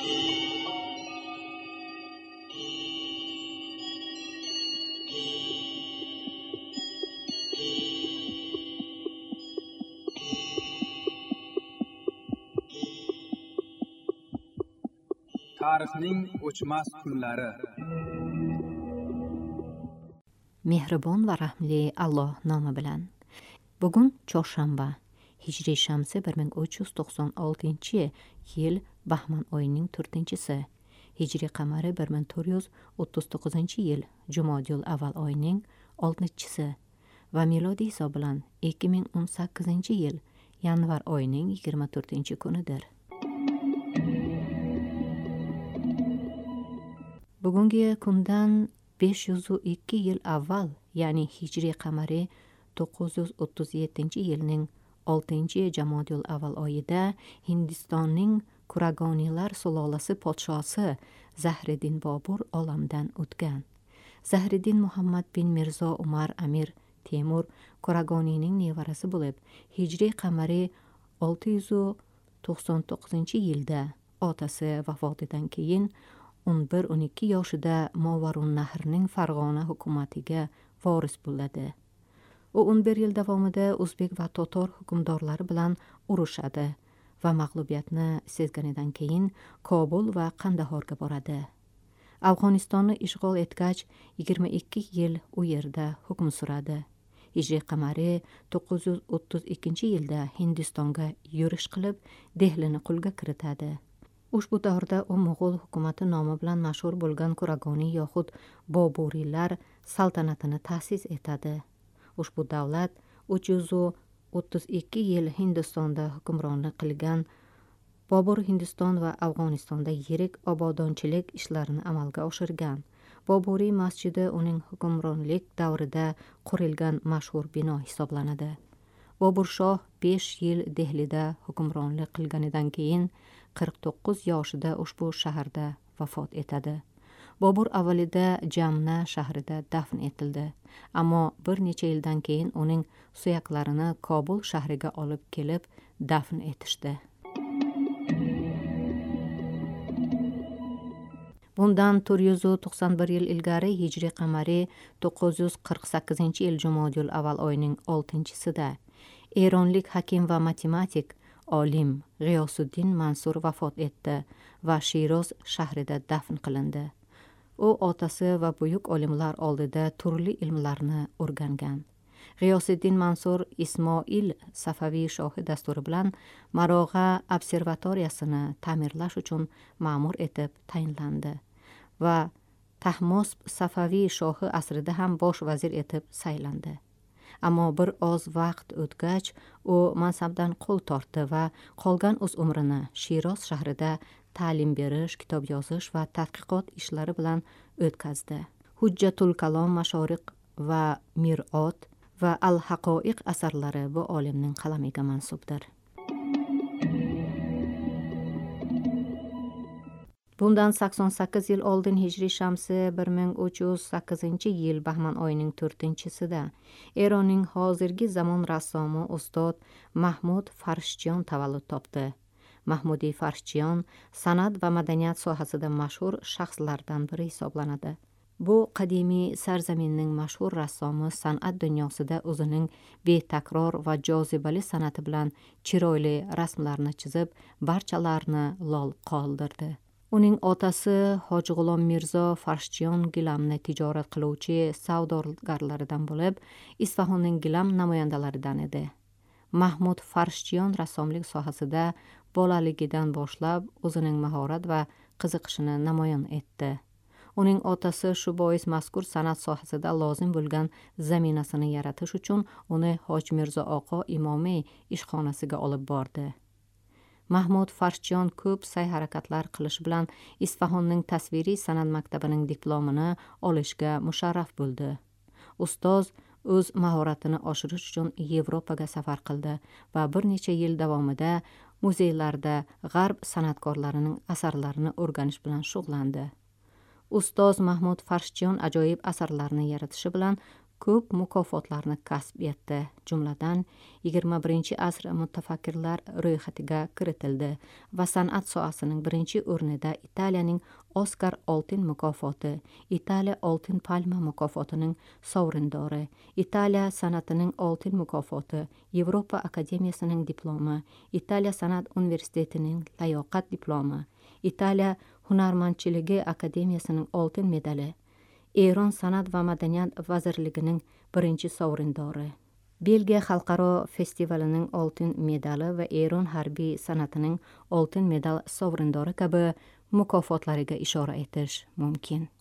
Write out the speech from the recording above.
Tarixning o'chmas kunlari. Mehribon va rahmli Alloh nomi bilan. Bugun chorshanba. Hijriy shamsi 1396-yil Bahman oyining 4-si. Hijriy qamari 1439-yil Jumodiyul avval oyining 6-si va milodiy hisob bilan 2018-yil yanvar oyining 24-kunidir. Bugungi kundan 502 yil avval, ya'ni Hijriy qamari 937-yilning 6-Jamodiyul avval oyida Hindistonning Kuragoniylar sulolasi podshosi Zahriddin Bobur olamdan o'tgan. Zahriddin Muhammad bin Mirzo Umar Amir Temur Kuragoniyning nevarasi bo'lib, Hijriy qamari 699-yilda otasi vafotidan keyin 11-12 yoshida Movarun Nahrning Farg'ona hukumatiga voris bo'ladi. U 11 yil davomida o'zbek va totor hukmdorlari bilan urushadi va mag'lubiyatni sezganidan keyin Kobul va Qandahorga boradi. Afg'onistonni ishg'ol etgach 22 yil u yerda hukm suradi. Hijriy qamari 932-yilda Hindistonga yurish qilib, Dehlini qo'lga kiritadi. Ushbu davrda u Mo'g'ul hukumati nomi bilan mashhur bo'lgan Kuragoniy yoxud Boburiylar saltanatini ta'sis etadi. Ushbu davlat 332 yil Hindistonda hukmronlik qilgan. Bobur Hindiston va Afg'onistonda yirik obodonchilik ishlarini amalga oshirgan. Boburiy masjidi uning hukmronlik davrida qurilgan mashhur bino hisoblanadi. Bobur shoh 5 yil Dehlida hukmronlik qilganidan keyin 49 yoshida ushbu shaharda vafot etadi. Bobur avvalida Jamna shahrida dafn etildi, ammo bir necha yildan keyin uning suyaklarini Kobul shahriga olib kelib dafn etishdi. Bundan 491 yil ilgari Hijriy qamari 948-yil Jumodiyul avval oyining 6-sida Eronlik hakim va matematik olim G'iyosiddin Mansur vafot etdi va Shiroz shahrida dafn qilindi. U otasi va buyuk olimlar oldida turli ilmlarni o'rgangan. G'iyosiddin Mansur Ismoil Safaviy shohi dasturi bilan Marog'a observatoriyasini ta'mirlash uchun ma'mur etib tayinlandi va Tahmosp Safaviy shohi asrida ham bosh vazir etib saylandi. Ammo bir oz vaqt o'tgach, u mansabdan qo'l tortdi va qolgan o'z umrini Shiroz shahrida ta'lim berish, kitob yozish va tadqiqot ishlari bilan o'tkazdi. Hujjatul Kalom Mashoriq va Mir'ot va Al-Haqoiq asarlari bu olimning qalamiga mansubdir. Bundan 88 yil oldin Hijriy shamsi 1308-yil Bahman oyining 4-sida Eronning hozirgi zamon rassomi ustod Mahmud Farshchiyon tavallud topdi. Mahmudi Farshchiyon san'at va madaniyat sohasida mashhur shaxslardan biri hisoblanadi. Bu qadimiy sarzaminning mashhur rassomi san'at dunyosida o'zining betakror va jozibali san'ati bilan chiroyli rasmlarni chizib, barchalarni lol qoldirdi. Uning otasi Hoji G'ulom Mirzo Farshchiyon gilamni tijorat qiluvchi savdogarlardan bo'lib, Isfahonning gilam namoyandalaridan edi. Mahmud Farshchiyon rassomlik sohasida bolaligidan boshlab o'zining mahorat va qiziqishini namoyon etdi. Uning otasi shu bois mazkur san'at sohasida lozim bo'lgan zaminasini yaratish uchun uni Hoji Mirzo Oqo imomiy ishxonasiga olib bordi. Mahmud Farshchiyon ko'p sa'y-harakatlar qilish bilan Isfahonning tasviriy san'at maktabining diplomini olishga musharraf bo'ldi. Ustoz o'z mahoratini oshirish uchun Yevropaga safar qildi va bir necha yil davomida muzeylarda g'arb san'atkorlarining asarlarini o'rganish bilan shug'ullandi. Ustoz Mahmud Farshchiyon ajoyib asarlarni yaratishi bilan ko'p mukofotlarni kasb etdi. Jumladan 21-asr mutafakkirlar ro'yxatiga kiritildi va san'at sohasining birinchi o'rnida Italiyaning Oskar oltin mukofoti, Italiya oltin palma mukofotining sovrindori, Italiya san'atining oltin mukofoti, Yevropa akademiyasining diplomi, Italiya san'at universitetining layoqat diplomi, Italiya hunarmandchiligi akademiyasining oltin medali, Eron san'at va madaniyat vazirligining birinchi sovrindori, Belgiya xalqaro festivalining oltin medali va Eron harbiy san'atining oltin medal sovrindori kabi mukofotlariga ishora etish mumkin.